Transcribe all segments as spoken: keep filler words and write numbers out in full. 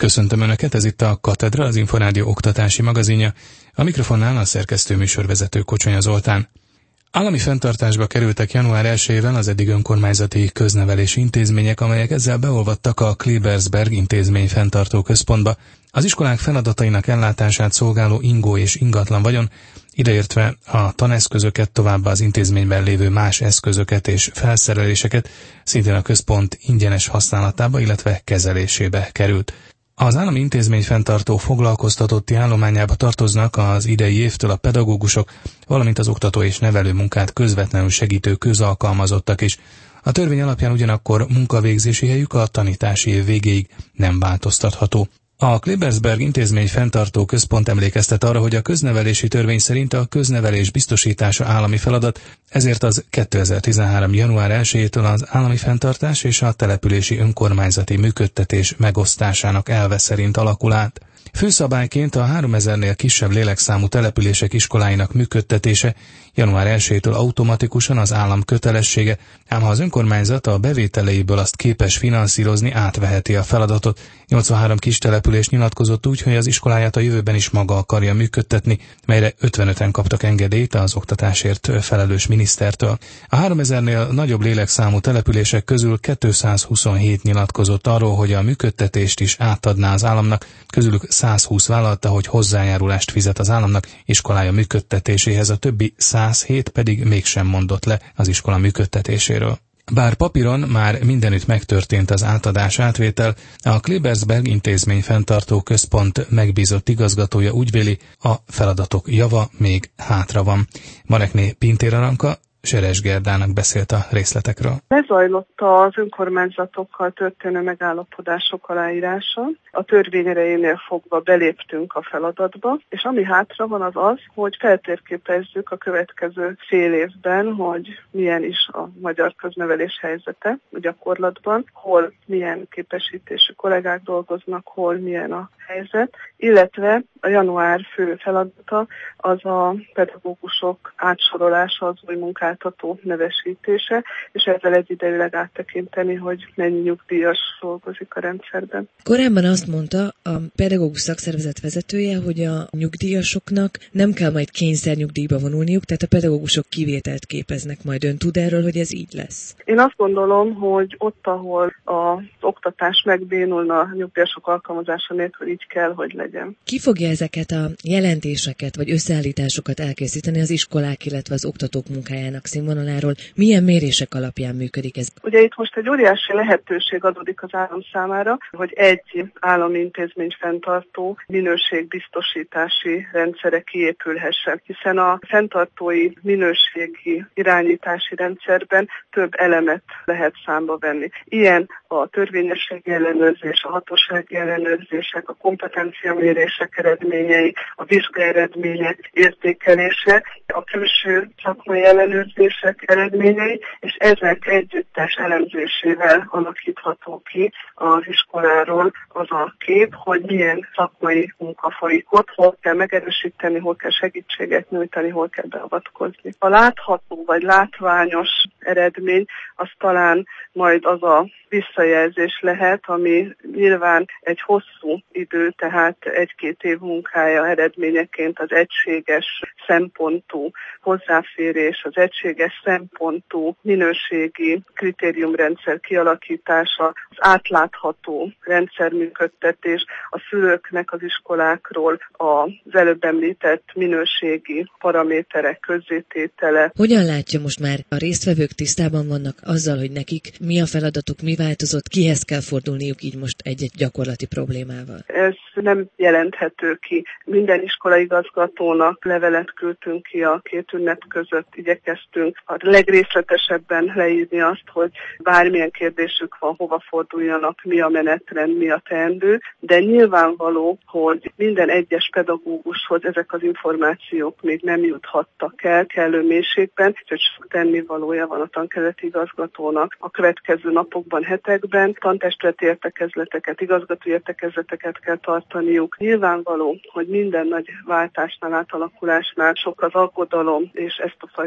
Köszöntöm Önöket, ez itt a Katedra, az Inforádió oktatási magazinja. A mikrofonnál a szerkesztő műsorvezető Kocsonya Zoltán. Állami fenntartásba kerültek január elsejével az eddig önkormányzati köznevelési intézmények, amelyek ezzel beolvadtak a Klebersberg intézmény fenntartó központba. Az iskolák feladatainak ellátását szolgáló ingó és ingatlan vagyon, ideértve a taneszközöket, továbbá az intézményben lévő más eszközöket és felszereléseket szintén a központ ingyenes használatába, illetve kezelésébe került. Az állami intézmény fenntartó foglalkoztatotti állományába tartoznak az idei évtől a pedagógusok, valamint az oktató és nevelő munkát közvetlenül segítő közalkalmazottak is. A törvény alapján ugyanakkor munkavégzési helyük a tanítási év végéig nem változtatható. A Klebersberg intézmény fenntartó központ emlékeztet arra, hogy a köznevelési törvény szerint a köznevelés biztosítása állami feladat, ezért az kétezer-tizenhárom. január elsejétől az állami fenntartás és a települési önkormányzati működtetés megosztásának elve szerint alakul át. Főszabályként a háromezernél kisebb lélekszámú települések iskoláinak működtetése január elsejétől automatikusan az állam kötelessége, ám ha az önkormányzat a bevételeiből azt képes finanszírozni, átveheti a feladatot. nyolcvanhárom kis település nyilatkozott úgy, hogy az iskoláját a jövőben is maga akarja működtetni, melyre ötvenöten kaptak engedélyt az oktatásért felelős minisztertől. A háromezernél nagyobb lélekszámú települések közül kétszázhuszonhét nyilatkozott arról, hogy a működtetést is átadná az államnak, közülük százhúsz vállalta, hogy hozzájárulást fizet az államnak iskolája működtetéséhez, a többi százhét pedig mégsem mondott le az iskola működtetéséről. Bár papíron már mindenütt megtörtént az átadás átvétel, a Klebersberg intézmény fenntartó központ megbízott igazgatója úgy véli, a feladatok java még hátra van. Marekné Pintér Aranka Seres Gerdának beszélt a részletekről. Lezajlott az önkormányzatokkal történő megállapodások aláírása. A törvény erejénél fogva beléptünk a feladatba, és ami hátra van az az, hogy feltérképezzük a következő fél évben, hogy milyen is a magyar köznevelés helyzete a gyakorlatban, hol milyen képesítésű kollégák dolgoznak, hol milyen a helyzet, illetve a január fő feladata az a pedagógusok átsorolása, az új munkáltató nevesítése, és ezzel egyidejűleg áttekinteni, hogy mennyi nyugdíjas dolgozik a rendszerben. Korábban azt mondta a pedagógus szakszervezet vezetője, hogy a nyugdíjasoknak nem kell majd kényszernyugdíjba vonulniuk, tehát a pedagógusok kivételt képeznek majd. Ön tud erről, hogy ez így lesz? Én azt gondolom, hogy ott, ahol az oktatás megbénulna a nyugdíjasok alkalmazása nélkül, így kell, hogy legyen. Ki fogja ezeket a jelentéseket vagy összeállításokat elkészíteni az iskolák, illetve az oktatók munkájának színvonaláról? Milyen mérések alapján működik ez? Ugye itt most egy óriási lehetőség adódik az állam számára, hogy egy állami intézmény fenntartó minőségbiztosítási rendszere kiépülhessen, hiszen a fenntartói minőségi irányítási rendszerben több elemet lehet számba venni. Ilyen a törvényességi ellenőrzés, a hatósági ellenőrzések, a kompetenciamérések eredményei, a vizsgaeredmények értékelése, a külső szakmai ellenőrzések eredményei, és ezek együttes elemzésével alakítható ki az iskoláról az a kép, hogy milyen szakmai munka folyik ott, hol kell megerősíteni, hol kell segítséget nyújtani, hol kell beavatkozni. A látható vagy látványos eredmény az talán majd az a visszajelzés lehet, ami nyilván egy hosszú idő, tehát egy-két év munkája eredményeként az egységes szempontú hozzáférés, az egységes szempontú minőségi kritériumrendszer kialakítása, az átlátható rendszerműködtetés, a szülőknek az iskolákról az előbb említett minőségi paraméterek közzététele. Hogyan látja, most már a résztvevők tisztában vannak azzal, hogy nekik mi a feladatuk, mi változott, kihez kell fordulniuk így most egy-egy gyakorlati problémával? Ez nem jelenthető ki. Minden iskolaigazgatónak levelet küldtünk ki a két ünnep között, igyekeztünk a legrészletesebben leírni azt, hogy bármilyen kérdésük van, hova forduljanak, mi a menetrend, mi a teendő, de nyilvánvaló, hogy minden egyes pedagógushoz ezek az információk még nem juthattak el kellő mélységben, úgyhogy sok tennivalója van a tankerületi igazgatónak a következő napokban, hetekben, tantestületi értekezleteket, igazgatói értekezleteket kell tartaniuk. Nyilvánvaló, hogy minden nagy váltásnál, átalakulásnál sok az aggodalom, és ezt a fajta bizony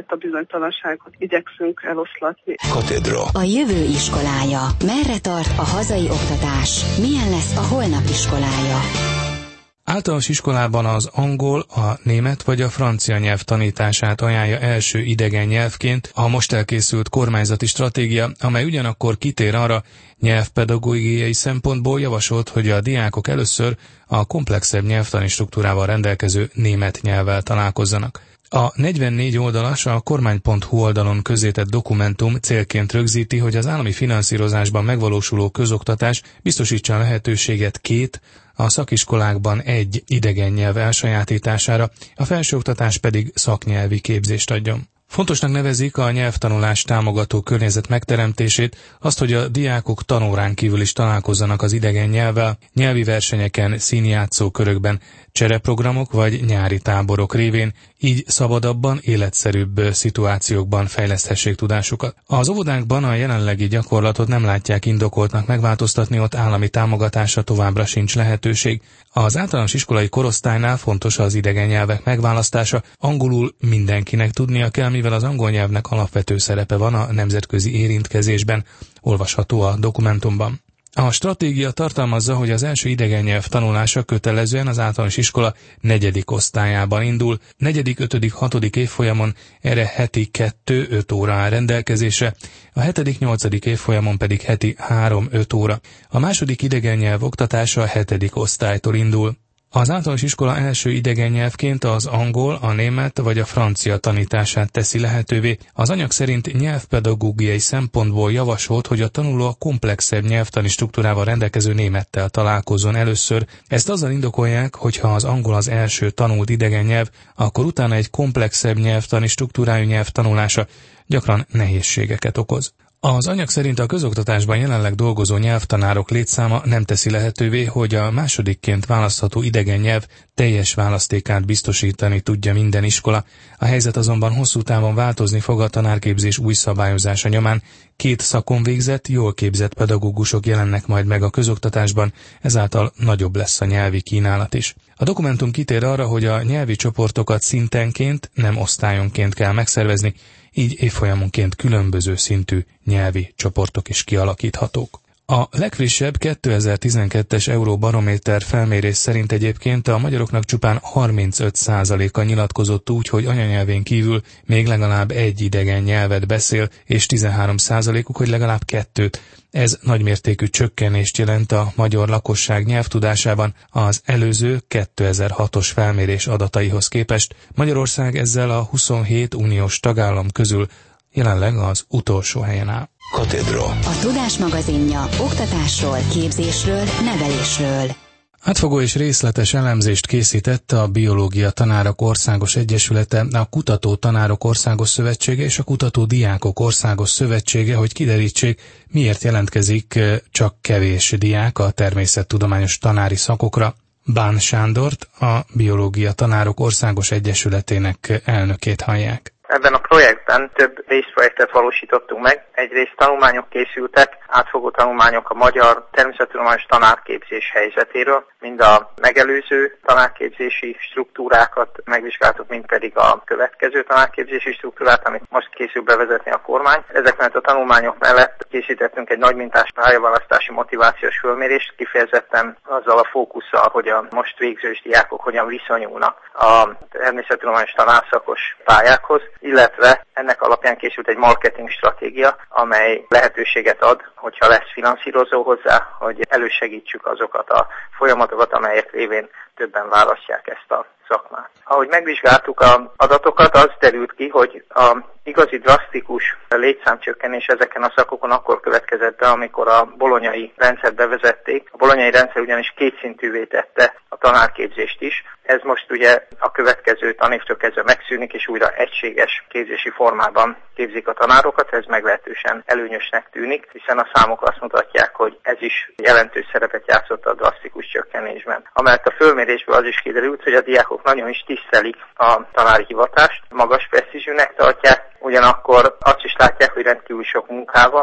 bizonytalanságot igyekszünk eloszlatni. Katedra. A jövő iskolája. Merre tart a hazai oktatás? Milyen lesz a holnap iskolája? Általános iskolában az angol, a német vagy a francia nyelv tanítását ajánlja első idegen nyelvként a most elkészült kormányzati stratégia, amely ugyanakkor kitér arra, nyelvpedagógiai szempontból javasolt, hogy a diákok először a komplexebb nyelvtani struktúrával rendelkező német nyelvvel találkozzanak. A negyvennégy oldalas, a kormány pont hu oldalon közzétett dokumentum célként rögzíti, hogy az állami finanszírozásban megvalósuló közoktatás biztosítsa a lehetőséget két, a szakiskolákban egy idegen nyelv elsajátítására, a felsőoktatás pedig szaknyelvi képzést adjon. Fontosnak nevezik a nyelvtanulást támogató környezet megteremtését, azt, hogy a diákok tanórán kívül is találkozzanak az idegen nyelvvel, nyelvi versenyeken, színjátszó körökben, csereprogramok vagy nyári táborok révén, így szabadabban, életszerűbb szituációkban fejleszthessék tudásukat. Az óvodákban a jelenlegi gyakorlatot nem látják indokoltnak megváltoztatni, ott állami támogatásra továbbra sincs lehetőség. Az általános iskolai korosztálynál fontos az idegen nyelvek megválasztása, angolul mindenkinek tudnia kell, mivel az angol nyelvnek alapvető szerepe van a nemzetközi érintkezésben, olvasható a dokumentumban. A stratégia tartalmazza, hogy az első idegen nyelv tanulása kötelezően az általános iskola negyedik osztályában indul, negyedik, ötödik, hatodik évfolyamon erre heti kettő-öt óra áll rendelkezésre, a hetedik, nyolcadik évfolyamon pedig heti három-öt óra. A második idegen nyelv oktatása a hetedik osztálytól indul. Az általános iskola első idegen nyelvként az angol, a német vagy a francia tanítását teszi lehetővé. Az anyag szerint nyelvpedagógiai szempontból javasolt, hogy a tanuló a komplexebb nyelvtani struktúrával rendelkező némettel találkozzon először. Ezt azzal indokolják, hogy ha az angol az első tanult idegen nyelv, akkor utána egy komplexebb nyelvtani struktúrájú nyelv tanulása gyakran nehézségeket okoz. Az anyag szerint a közoktatásban jelenleg dolgozó nyelvtanárok létszáma nem teszi lehetővé, hogy a másodikként választható idegen nyelv teljes választékát biztosítani tudja minden iskola. A helyzet azonban hosszú távon változni fog a tanárképzés új szabályozása nyomán. Két szakon végzett, jól képzett pedagógusok jelennek majd meg a közoktatásban, ezáltal nagyobb lesz a nyelvi kínálat is. A dokumentum kitér arra, hogy a nyelvi csoportokat szintenként, nem osztályonként kell megszervezni, így évfolyamonként különböző szintű nyelvi csoportok is kialakíthatók. A legfrissebb kétezer-tizenkettes Euróbarométer felmérés szerint egyébként a magyaroknak csupán harmincöt százaléka nyilatkozott úgy, hogy anyanyelvén kívül még legalább egy idegen nyelvet beszél, és tizenhárom százalékuk, hogy legalább kettőt. Ez nagymértékű csökkenést jelent a magyar lakosság nyelvtudásában az előző kétezer-hatos felmérés adataihoz képest. Magyarország ezzel a huszonhét uniós tagállam közül jelenleg az utolsó helyen áll. Katedra. A Tudás magazinja oktatásról, képzésről, nevelésről. Átfogó és részletes elemzést készített a Biológia Tanárok Országos Egyesülete, a Kutató Tanárok Országos Szövetsége és a Kutató Diákok Országos Szövetsége, hogy kiderítsék, miért jelentkezik csak kevés diák a természettudományos tanári szakokra. Bán Sándort, a Biológia Tanárok Országos Egyesületének elnökét hallják. Ebben a projektben több részprojektet valósítottunk meg. Egyrészt tanulmányok készültek, átfogó tanulmányok a magyar természettudományos tanárképzés helyzetéről, mind a megelőző tanárképzési struktúrákat megvizsgáltuk, mind pedig a következő tanárképzési struktúrát, amit most készül bevezetni a kormány. Ezek mellett a tanulmányok mellett készítettünk egy nagymintás pályaválasztási motivációs fölmérést, kifejezetten azzal a fókusszal, hogy a most végzős diákok hogyan viszonyulnak a természettudományos tanárszakos pályákhoz, illetve ennek alapján készült egy marketing stratégia, amely lehetőséget ad, hogyha lesz finanszírozó hozzá, hogy elősegítsük azokat a folyamatokat, amelyek révén többen választják ezt a szakmát. Ahogy megvizsgáltuk az adatokat, az derült ki, hogy a igazi drasztikus létszámcsökkenés ezeken a szakokon akkor következett be, amikor a bolonyai rendszert bevezették. A bolonyai rendszer ugyanis kétszintűvé tette a tanárképzést is. Ez most ugye a következő tanévtől kezdve megszűnik, és újra egységes képzési formában képzik a tanárokat. Ez meglehetősen előnyösnek tűnik, hiszen a számok azt mutatják, hogy ez is jelentős szerepet játszott a drasztikus csökkenésben. Amellett a fölmérésből az is kiderült, hogy a diákok nagyon is tisztelik a tanári hivatást, magas presztízsűnek tartják, ugyanakkor azt is látják, hogy rendkívül sok munkával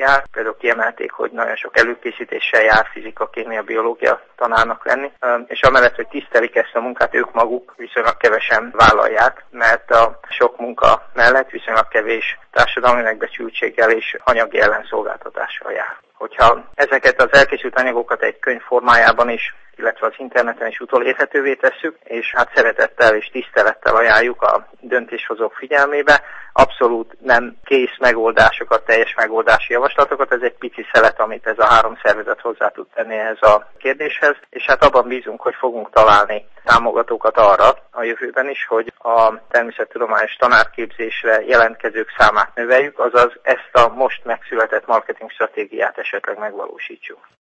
jár. Például kiemelték, hogy nagyon sok előkészítéssel jár fizika, kémia, biológia tanárnak lenni, és amellett, hogy tisztelik ezt a munkát, ők maguk viszonylag kevesen vállalják, mert a sok munka mellett viszonylag kevés társadalmi megbecsültséggel és anyagi ellenszolgáltatással jár. Hogyha ezeket az elkészült anyagokat egy könyv formájában is, illetve az interneten is utolérhetővé tesszük, és hát szeretettel és tisztelettel ajánljuk a döntéshozók figyelmébe, abszolút nem kész megoldásokat, teljes megoldási javaslatokat, ez egy pici szelet, amit ez a három szervezet hozzá tud tenni ehhez a kérdéshez, és hát abban bízunk, hogy fogunk találni támogatókat arra a jövőben is, hogy a természettudományos tanárképzésre jelentkezők számát növeljük, azaz ezt a most megszületett marketing stratégiát esetleg megvalósítsuk.